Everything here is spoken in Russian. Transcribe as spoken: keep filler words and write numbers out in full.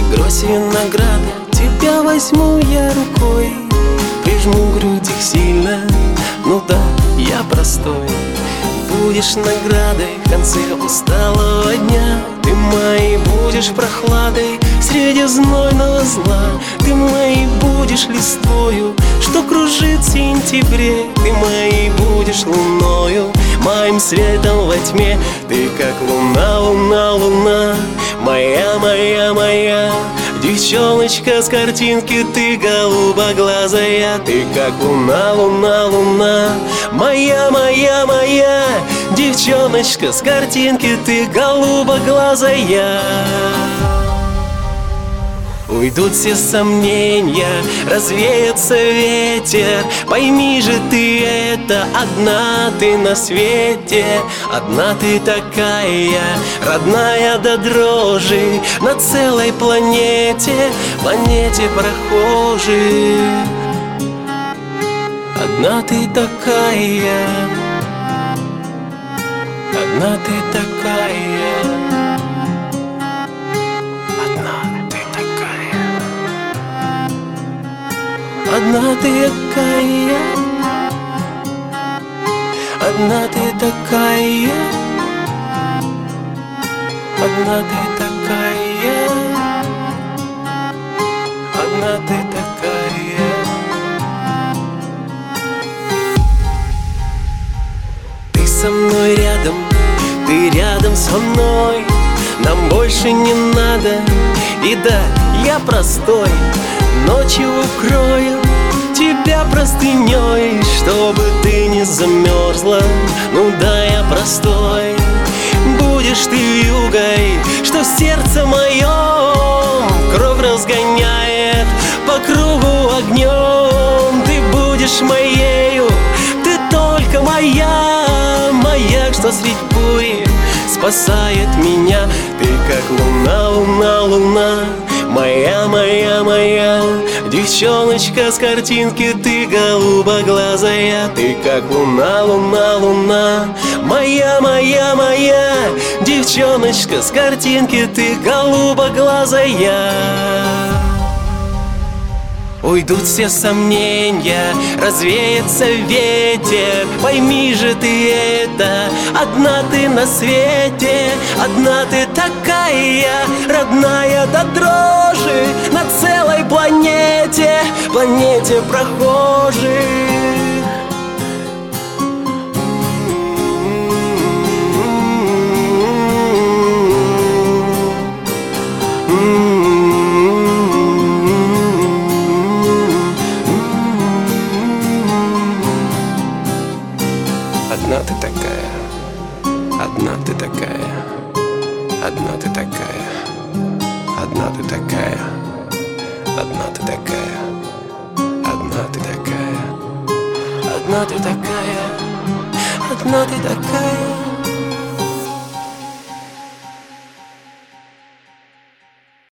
Грозь винограда, тебя возьму я рукой, прижму грудь их сильно, ну да, я простой. Будешь наградой в конце усталого дня, ты моей будешь прохладой среди знойного зла. Ты моей будешь листвою, что кружит в сентябре. Ты моей будешь луною, моим светом во тьме. Ты как луна, луна, луна, моя, моя, моя девчоночка с картинки, ты голубоглазая. Ты как луна, луна, луна, моя, моя, моя девчоночка с картинки, ты голубоглазая. Уйдут все сомнения, развеется ветер. Пойми же ты это, одна ты на свете. Одна ты такая, родная до дрожи, на целой планете, планете прохожих. Одна ты такая, одна ты такая, одна ты такая, одна ты такая, одна ты такая, одна ты такая. Ты со мной рядом, ты рядом со мной, нам больше не надо. И да, я простой, ночью укрою тебя простыней, чтобы ты не замерзла. Ну да, я простой. Будешь ты вьюгой, что в сердце моем кровь разгоняет по кругу огнем. Ты будешь моею, ты только моя, маяк, что средь бури спасает меня. Ты как луна, луна, луна, моя, моя, моя девчоночка с картинки, ты голубоглазая. Ты как луна, луна, луна, моя, моя, моя девчоночка с картинки, ты голубоглазая. Уйдут все сомнения, развеется ветер. Пойми же ты это, одна ты на свете. Одна ты такая, родная до дрожи, на целой планете, планете прохожих. Одна ты такая, одна ты такая, одна ты такая, одна ты такая, одна ты такая, одна ты такая, одна ты такая, одна ты такая.